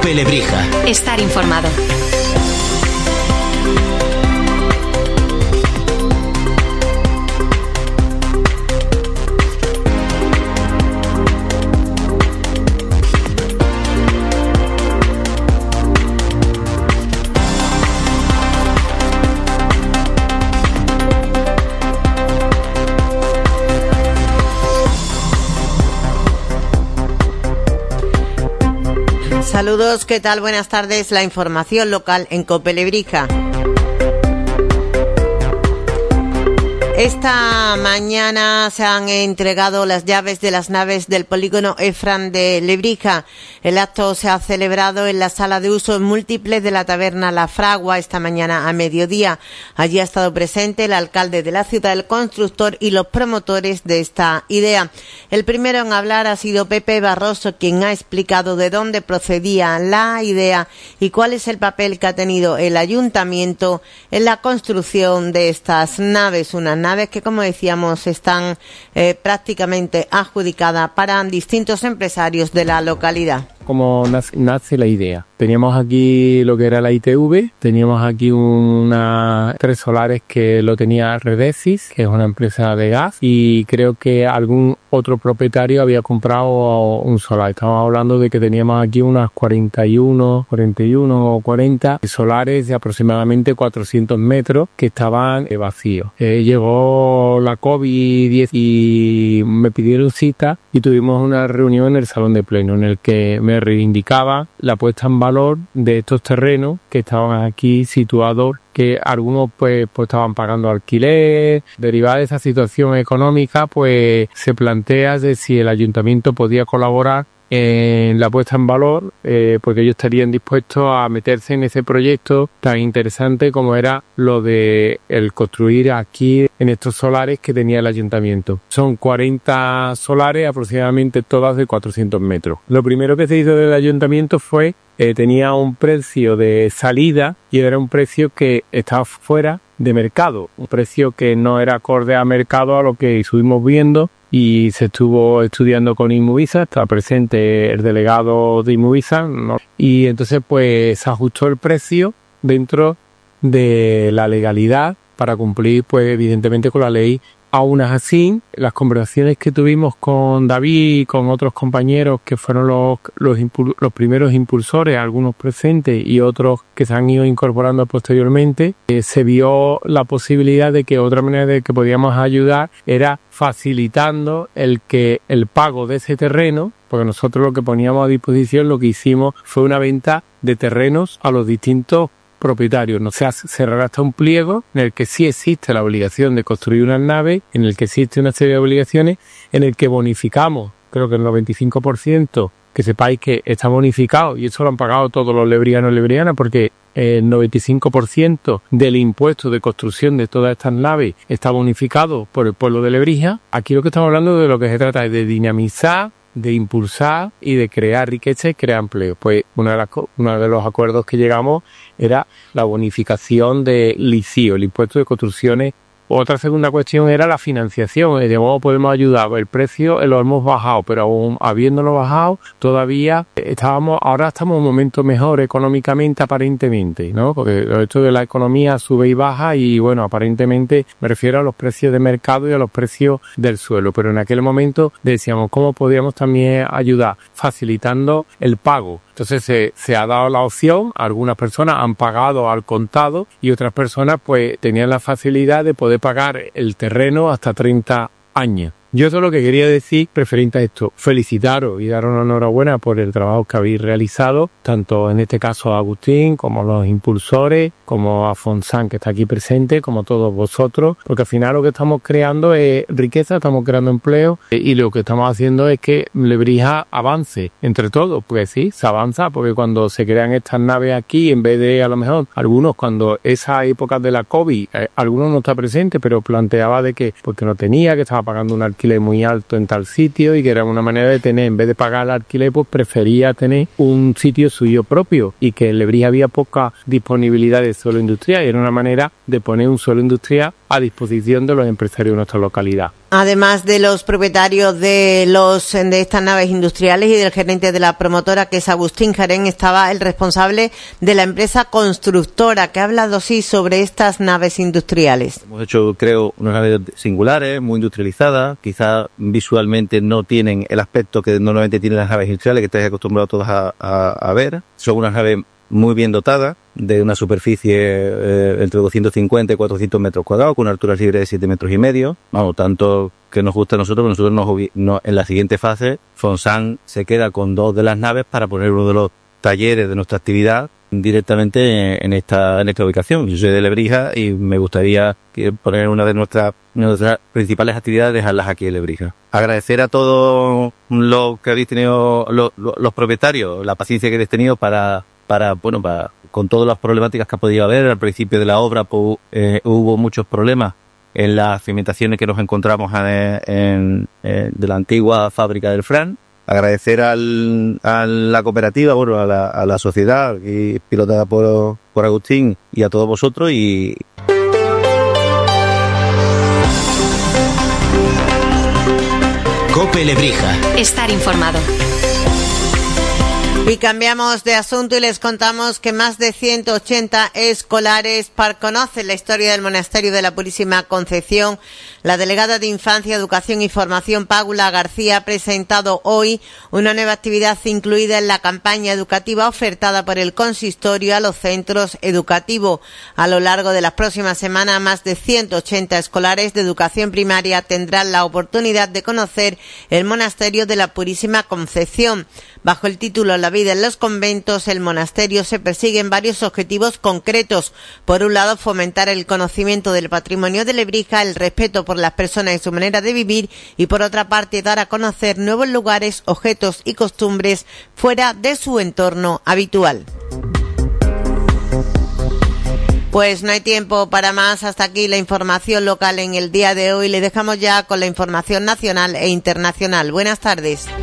COPE Lebrija. Estar informado. Saludos, ¿qué tal? Buenas tardes. La información local en COPE Lebrija. Esta mañana se han entregado las llaves de las naves del polígono Efran de Lebrija. El acto se ha celebrado en la sala de usos múltiples de la taberna La Fragua esta mañana a mediodía. Allí ha estado presente el alcalde de la ciudad, el constructor y los promotores de esta idea. El primero en hablar ha sido Pepe Barroso, quien ha explicado de dónde procedía la idea y cuál es el papel que ha tenido el ayuntamiento en la construcción de estas naves, unas naves que, como decíamos, están prácticamente adjudicadas para distintos empresarios de la localidad. Cómo nace la idea. Teníamos aquí lo que era la ITV, teníamos aquí tres solares que lo tenía Redesis, que es una empresa de gas, y creo que algún otro propietario había comprado un solar. Estamos hablando de que teníamos aquí unas 41 o 40 solares de aproximadamente 400 metros que estaban vacíos. Llegó la COVID-19 y me pidieron cita y tuvimos una reunión en el salón de pleno en el que me reivindicaba la puesta en valor de estos terrenos que estaban aquí situados, que algunos pues estaban pagando alquiler. Derivada de esa situación económica, pues se plantea de si el ayuntamiento podía colaborar en la puesta en valor, porque ellos estarían dispuestos a meterse en ese proyecto tan interesante como era lo de el construir aquí en estos solares que tenía el ayuntamiento. Son 40 solares, aproximadamente todas de 400 metros. Lo primero que se hizo del ayuntamiento fue, tenía un precio de salida y era un precio que estaba fuera de mercado, un precio que no era acorde a mercado, a lo que estuvimos viendo. Y se estuvo estudiando con Inmovisa, está presente el delegado de Inmovisa, ¿no? Y entonces pues se ajustó el precio dentro de la legalidad para cumplir pues evidentemente con la ley. Aún así, las conversaciones que tuvimos con David y con otros compañeros que fueron los primeros impulsores, algunos presentes y otros que se han ido incorporando posteriormente, se vio la posibilidad de que otra manera de que podíamos ayudar era facilitando el pago de ese terreno, porque nosotros lo que poníamos a disposición, lo que hicimos fue una venta de terrenos a los distintos propietarios. No se redacta un pliego en el que sí existe la obligación de construir una nave, en el que existe una serie de obligaciones, en el que bonificamos, creo que el 95%, que sepáis que está bonificado, y eso lo han pagado todos los lebrianos y lebrianas, porque el 95% del impuesto de construcción de todas estas naves está bonificado por el pueblo de Lebrija. Aquí lo que estamos hablando de lo que se trata es de dinamizar, de impulsar y de crear riqueza y crear empleo. Pues uno de los acuerdos que llegamos era la bonificación del ICIO, el impuesto de construcciones. Otra segunda cuestión era la financiación, cómo podemos ayudar. El precio lo hemos bajado, pero aún habiéndolo bajado, todavía ahora estamos en un momento mejor económicamente, aparentemente, ¿no? Porque esto de la economía sube y baja y, bueno, aparentemente me refiero a los precios de mercado y a los precios del suelo. Pero en aquel momento decíamos cómo podíamos también ayudar, facilitando el pago. Entonces se ha dado la opción, algunas personas han pagado al contado y otras personas pues tenían la facilidad de poder pagar el terreno hasta 30 años. Yo eso es lo que quería decir referente a esto. Felicitaros y daros una enhorabuena por el trabajo que habéis realizado, tanto en este caso a Agustín, como los impulsores, como a Fonsan, que está aquí presente, como todos vosotros, porque al final lo que estamos creando es riqueza, estamos creando empleo, y lo que estamos haciendo es que Lebrija avance entre todos. Pues sí, se avanza, porque cuando se crean estas naves aquí, en vez de a lo mejor algunos, cuando esa época de la COVID, algunos no está presente, pero planteaba de que porque no tenía, que estaba pagando un alquiler muy alto en tal sitio y que era una manera de tener, en vez de pagar el alquiler, pues prefería tener un sitio suyo propio, y que en Lebrija había poca disponibilidad de suelo industrial y era una manera de poner un suelo industrial a disposición de los empresarios de nuestra localidad. Además de los propietarios de estas naves industriales y del gerente de la promotora, que es Agustín Jarén, estaba el responsable de la empresa constructora, que ha hablado sí sobre estas naves industriales. Hemos hecho, creo, unas naves singulares, muy industrializadas, quizás visualmente no tienen el aspecto que normalmente tienen las naves industriales, que estáis acostumbrados todos a ver. Son unas naves muy bien dotada, de una superficie entre 250 y 400 metros cuadrados, con una altura libre de 7,5 metros. Vamos, tanto que nos gusta a nosotros, pero nosotros en la siguiente fase, Fonsan se queda con 2 de las naves para poner uno de los talleres de nuestra actividad directamente en esta ubicación. Yo soy de Lebrija y me gustaría poner una de nuestras principales actividades, dejarlas aquí en Lebrija. Agradecer a todos los que habéis tenido, los propietarios, la paciencia que habéis tenido para con todas las problemáticas que ha podido haber. Al principio de la obra hubo muchos problemas en las cimentaciones que nos encontramos de la antigua fábrica del Fran. Agradecer a la cooperativa, a la sociedad y pilotada por Agustín, y a todos vosotros. COPE Lebrija. Estar informado. Y cambiamos de asunto y les contamos que más de 180 escolares conocen la historia del Monasterio de la Purísima Concepción. La delegada de Infancia, Educación y Formación, Paula García, ha presentado hoy una nueva actividad incluida en la campaña educativa ofertada por el consistorio a los centros educativos. A lo largo de las próximas semanas, más de 180 escolares de educación primaria tendrán la oportunidad de conocer el Monasterio de la Purísima Concepción. Bajo el título La vida en los conventos, el monasterio se persiguen varios objetivos concretos. Por un lado, fomentar el conocimiento del patrimonio de Lebrija, el respeto por las personas y su manera de vivir, y por otra parte, dar a conocer nuevos lugares, objetos y costumbres fuera de su entorno habitual. Pues no hay tiempo para más. Hasta aquí la información local en el día de hoy. Le dejamos ya con la información nacional e internacional. Buenas tardes.